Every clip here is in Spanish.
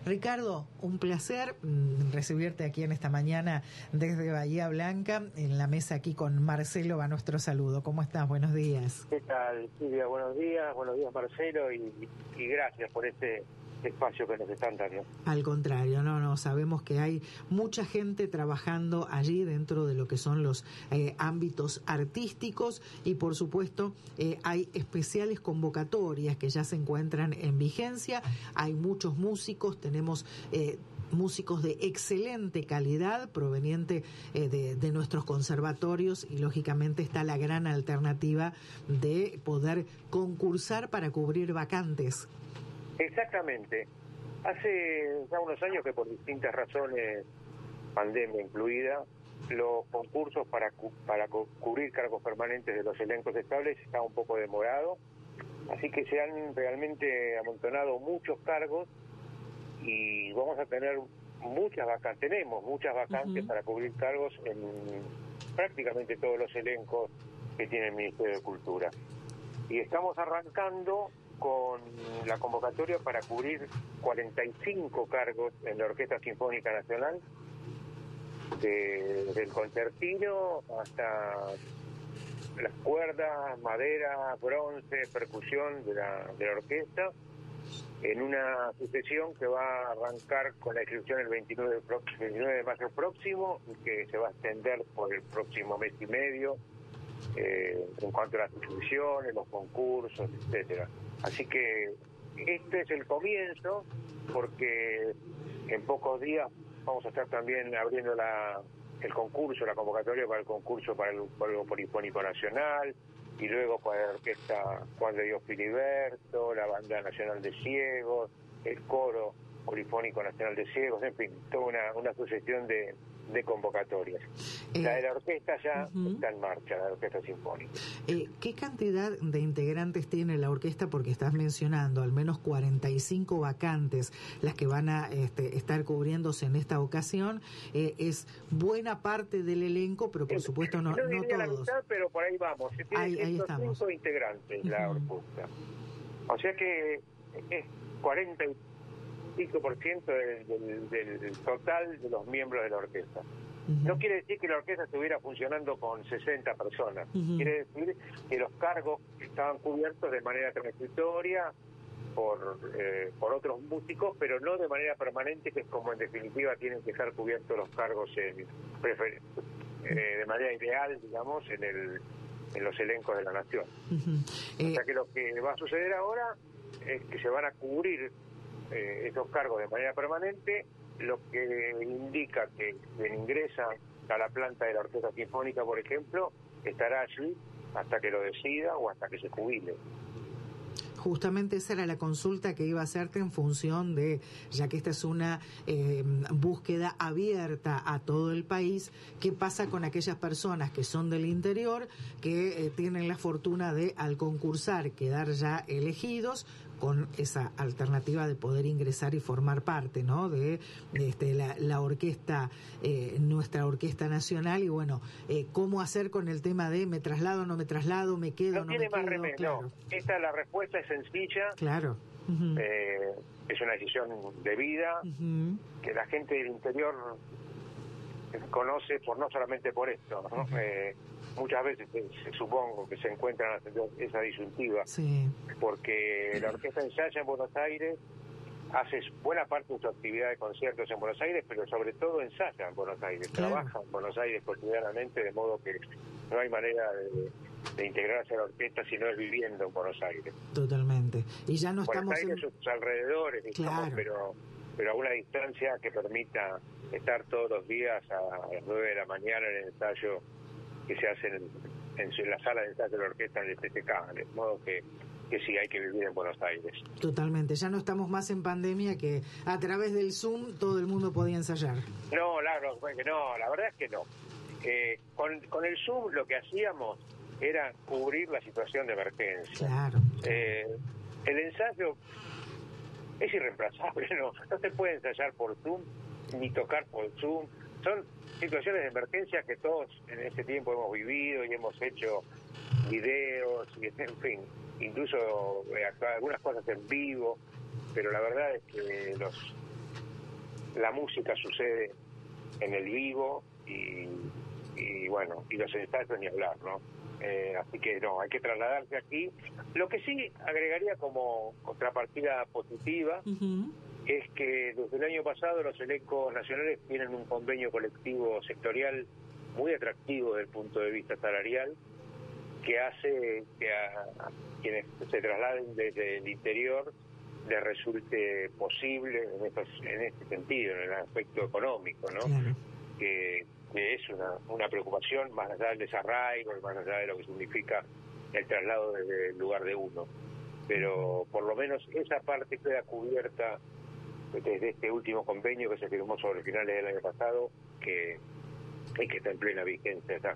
Ricardo, un placer recibirte aquí en esta mañana desde Bahía Blanca, en la mesa aquí con Marcelo, va nuestro saludo. ¿Cómo estás? Buenos días. ¿Qué tal, Silvia? Buenos días Marcelo, y gracias por este espacio que nos están dando. Al contrario, no, sabemos que hay mucha gente trabajando allí dentro de lo que son los ámbitos artísticos y por supuesto hay especiales convocatorias que ya se encuentran en vigencia, hay muchos músicos, tenemos músicos de excelente calidad proveniente de nuestros conservatorios y lógicamente está la gran alternativa de poder concursar para cubrir vacantes. Exactamente. Hace ya unos años que por distintas razones, pandemia incluida, los concursos para cubrir cargos permanentes de los elencos estables están un poco demorados, así que se han realmente amontonado muchos cargos y vamos a tener tenemos muchas vacantes para cubrir cargos en prácticamente todos los elencos que tiene el Ministerio de Cultura. Y estamos arrancando con la convocatoria para cubrir 45 cargos en la Orquesta Sinfónica Nacional, desde el concertino hasta las cuerdas, madera, bronce, percusión de la orquesta, en una sucesión que va a arrancar con la inscripción el 29 de mayo próximo y que se va a extender por el próximo mes y medio en cuanto a las inscripciones, los concursos, etcétera. Así que este es el comienzo, porque en pocos días vamos a estar también abriendo el concurso, la convocatoria para el concurso para el Coro Polifónico Nacional, y luego para la Orquesta Juan de Dios Filiberto, la Banda Nacional de Ciegos, el Coro Polifónico Nacional de Ciegos, en fin, toda una sucesión de convocatorias. La de la orquesta ya está en marcha, la Orquesta Sinfónica. ¿Qué cantidad de integrantes tiene la orquesta? Porque estás mencionando al menos 45 vacantes las que van a estar cubriéndose en esta ocasión. Es buena parte del elenco, pero por supuesto no todos. La mitad, pero por ahí vamos. Se tiene ahí estamos. 105 integrantes la orquesta. O sea que es 45% del total de los miembros de la orquesta. No quiere decir que la orquesta estuviera funcionando con 60 personas. Quiere decir que los cargos estaban cubiertos de manera transitoria por otros músicos, pero no de manera permanente, que es como en definitiva tienen que estar cubiertos los cargos de manera ideal, digamos, en los elencos de la nación. O sea que lo que va a suceder ahora es que se van a cubrir esos cargos de manera permanente, lo que indica que quien ingresa a la planta de la Orquesta Sinfónica, por ejemplo, estará allí hasta que lo decida o hasta que se jubile. Justamente esa era la consulta que iba a hacerte en función de, ya que esta es una búsqueda abierta a todo el país, ¿qué pasa con aquellas personas que son del interior, que tienen la fortuna de, al concursar, quedar ya elegidos, con esa alternativa de poder ingresar y formar parte, ¿no?, de la orquesta, nuestra orquesta nacional? Y bueno, ¿cómo hacer con el tema de me traslado, no me traslado, me quedo, no me quedo? Más remedio, claro. No. La respuesta es sencilla. Claro. Es una decisión de vida que la gente del interior conoce no solamente por esto, ¿no? Muchas veces supongo que se encuentran esa disyuntiva, porque la orquesta ensaya en Buenos Aires, hace buena parte de su actividad de conciertos en Buenos Aires, pero sobre todo ensaya en Buenos Aires, trabaja en Buenos Aires cotidianamente, de modo que no hay manera de integrarse a la orquesta si no es viviendo en Buenos Aires. Totalmente. Y ya no Buenos estamos Aires, sus alrededores, digamos, pero a una distancia que permita estar todos los días a las 9 de la mañana en el ensayo que se hace en la sala de ensayo de la orquesta en el TTK, de modo que sí hay que vivir en Buenos Aires. Totalmente, ya no estamos más en pandemia, que a través del Zoom todo el mundo podía ensayar. No, la verdad es que no. Con el Zoom lo que hacíamos era cubrir la situación de emergencia. Claro. El ensayo es irreemplazable, no se puede ensayar por Zoom ni tocar por Zoom. Son situaciones de emergencia que todos en ese tiempo hemos vivido y hemos hecho videos, y en fin, incluso algunas cosas en vivo, pero la verdad es que la música sucede en el vivo y bueno, y los ensayos ni hablar, ¿no? Así que no, hay que trasladarse aquí. Lo que sí agregaría como contrapartida positiva es que desde el año pasado los elencos nacionales tienen un convenio colectivo sectorial muy atractivo desde el punto de vista salarial, que hace que a quienes se trasladen desde el interior les resulte posible en este sentido, en el aspecto económico, ¿no? Claro. Que es una preocupación más allá del desarraigo, más allá de lo que significa el traslado desde el lugar de uno. Pero por lo menos esa parte queda cubierta desde este último convenio que se firmó sobre finales del año pasado, que está en plena vigencia acá.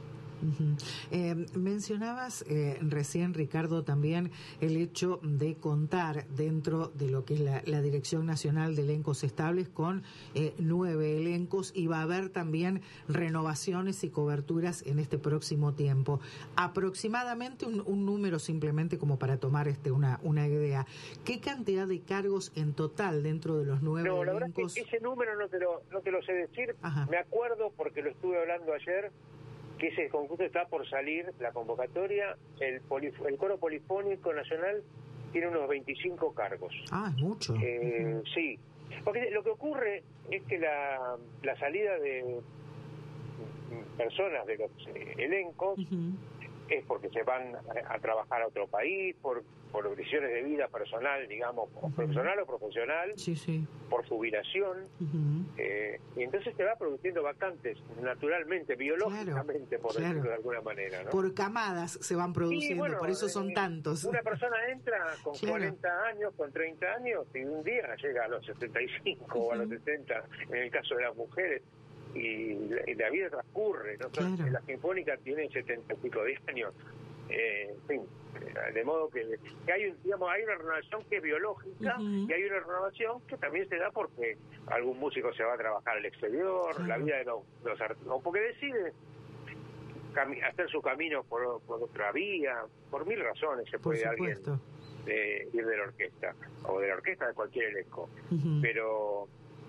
Mencionabas recién, Ricardo, también el hecho de contar dentro de lo que es la Dirección Nacional de Elencos Estables con 9 elencos, y va a haber también renovaciones y coberturas en este próximo tiempo. Aproximadamente un número, simplemente como para tomar una idea. ¿Qué cantidad de cargos en total dentro de los 9 elencos? La verdad es que ese número no te lo sé decir. Ajá. Me acuerdo porque lo estuve hablando ayer, que ese concurso está por salir, la convocatoria. El Coro Polifónico Nacional tiene unos 25 cargos. Ah, es mucho. Sí, porque lo que ocurre es que la salida de personas de los elencos es porque se van a trabajar a otro país, por decisiones de vida personal, digamos, personal o profesional, sí. por jubilación, y entonces se va produciendo vacantes naturalmente, biológicamente, por decirlo de alguna manera, ¿no? Por camadas se van produciendo, bueno, por eso son tantos. Una persona entra con 40 años, con 30 años, y un día llega a los 75 o a los 60, en el caso de las mujeres, y la vida transcurre, ¿no? La Sinfónica tiene 70 y pico de años, en fin, de modo que hay una renovación que es biológica, y hay una renovación que también se da porque algún músico se va a trabajar al exterior, la vida de los artistas, o porque decide hacer su camino por otra vía, por mil razones se puede alguien ir de la orquesta, o de la orquesta de cualquier elenco, pero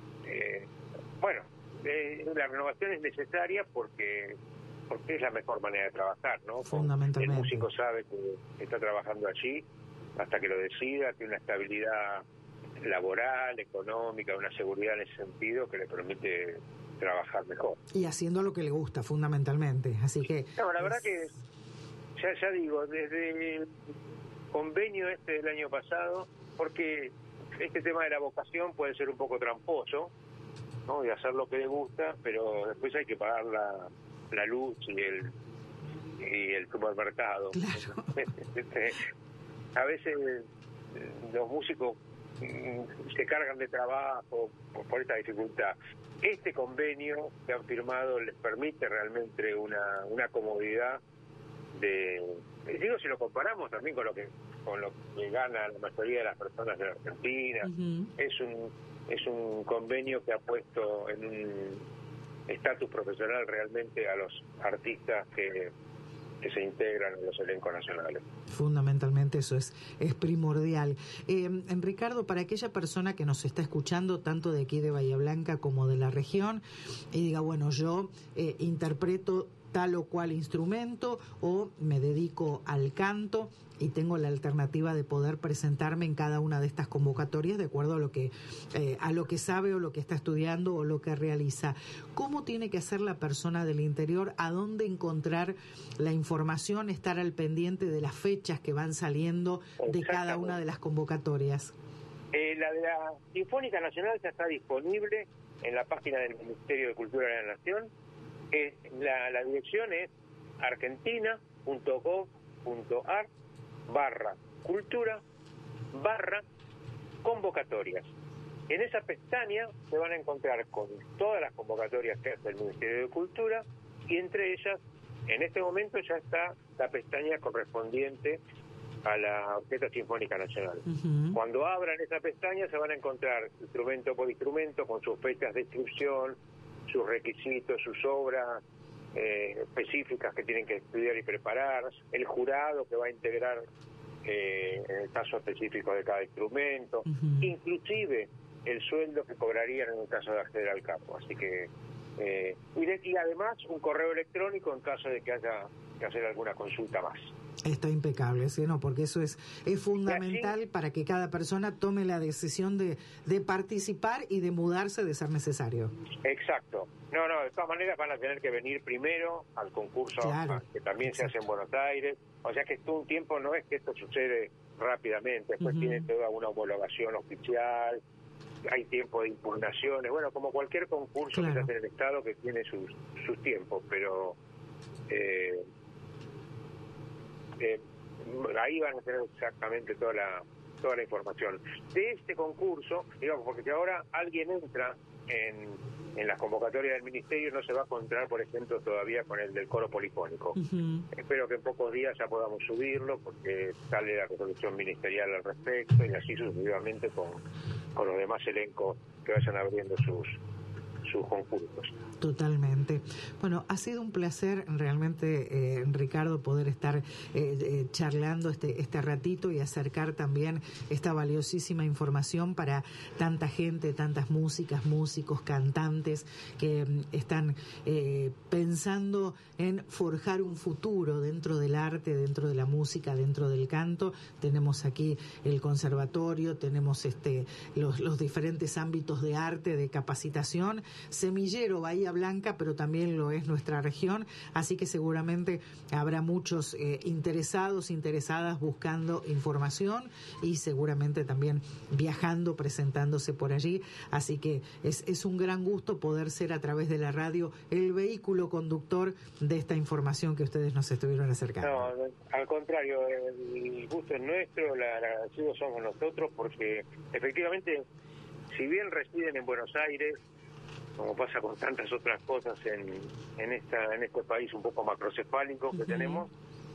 bueno, la renovación es necesaria porque es la mejor manera de trabajar, ¿no? Fundamentalmente. El músico sabe que está trabajando allí hasta que lo decida, tiene una estabilidad laboral, económica, una seguridad en ese sentido que le permite trabajar mejor. Y haciendo lo que le gusta, fundamentalmente. Así que... No, la verdad que, ya digo, desde el convenio del año pasado, porque este tema de la vocación puede ser un poco tramposo, ¿no? De hacer lo que le gusta, pero después hay que pagar la luz y el supermercado. Claro. A veces los músicos se cargan de trabajo por esta dificultad. Este convenio que han firmado les permite realmente una comodidad digo, si lo comparamos también con lo que gana la mayoría de las personas de la Argentina, es un convenio que ha puesto en un estatus profesional realmente a los artistas que se integran en los elencos nacionales. Fundamentalmente eso es primordial. Ricardo, para aquella persona que nos está escuchando, tanto de aquí de Bahía Blanca como de la región, y diga, bueno, yo interpreto tal o cual instrumento o me dedico al canto y tengo la alternativa de poder presentarme en cada una de estas convocatorias de acuerdo a lo que sabe o lo que está estudiando o lo que realiza. ¿Cómo tiene que hacer la persona del interior? ¿A dónde encontrar la información? Estar al pendiente de las fechas que van saliendo de cada una de las convocatorias. La de la Sinfónica Nacional ya está disponible en la página del Ministerio de Cultura de la Nación. La dirección es argentina.gov.ar/cultura/convocatorias. En esa pestaña se van a encontrar con todas las convocatorias que hace el Ministerio de Cultura, y entre ellas, en este momento ya está la pestaña correspondiente a la Orquesta Sinfónica Nacional. Cuando abran esa pestaña se van a encontrar instrumento por instrumento con sus fechas de inscripción, sus requisitos, sus obras específicas que tienen que estudiar y preparar, el jurado que va a integrar en el caso específico de cada instrumento, inclusive el sueldo que cobrarían en el caso de acceder al campo. Así que y además un correo electrónico en caso de que haya que hacer alguna consulta más. Está impecable, ¿sí? No, porque eso es fundamental para que cada persona tome la decisión de participar y de mudarse de ser necesario. Exacto. No, de todas maneras van a tener que venir primero al concurso, claro, que también exacto, se hace en Buenos Aires. O sea que todo un tiempo, no es que esto sucede rápidamente, después tiene toda una homologación oficial, hay tiempo de impugnaciones, bueno, como cualquier concurso claro, que se hace en el Estado que tiene sus tiempos, pero ahí van a tener exactamente toda la información de este concurso, digamos, porque si ahora alguien entra en las convocatorias del Ministerio no se va a encontrar, por ejemplo, todavía con el del coro polifónico. Espero que en pocos días ya podamos subirlo porque sale la resolución ministerial al respecto y así sucesivamente con los demás elencos que vayan abriendo sus concursos. Totalmente. Bueno, ha sido un placer realmente, Ricardo, poder estar charlando este ratito y acercar también esta valiosísima información para tanta gente, tantas músicos, cantantes que están pensando en forjar un futuro dentro del arte, dentro de la música, dentro del canto. Tenemos aquí el conservatorio, tenemos los diferentes ámbitos de arte, de capacitación, semillero Bahía Blanca, pero también lo es nuestra región, así que seguramente habrá muchos interesadas buscando información y seguramente también viajando, presentándose por allí, así que es un gran gusto poder ser a través de la radio el vehículo conductor de esta información que ustedes nos estuvieron acercando. No, al contrario, el gusto es nuestro, el agradecido somos nosotros, porque efectivamente, si bien residen en Buenos Aires, como pasa con tantas otras cosas en este país un poco macrocefálico que tenemos,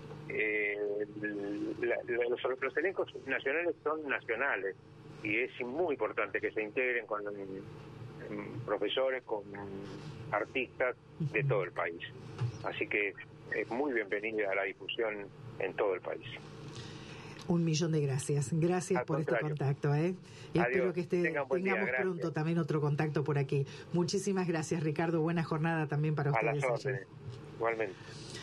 los elencos nacionales son nacionales y es muy importante que se integren con profesores, con artistas de todo el país. Así que es muy bienvenida a la difusión en todo el país. 1.000.000 de gracias. Gracias por este contacto. Y espero que tengamos pronto también otro contacto por aquí. Muchísimas gracias, Ricardo. Buena jornada también para ustedes. A las órdenes. Igualmente.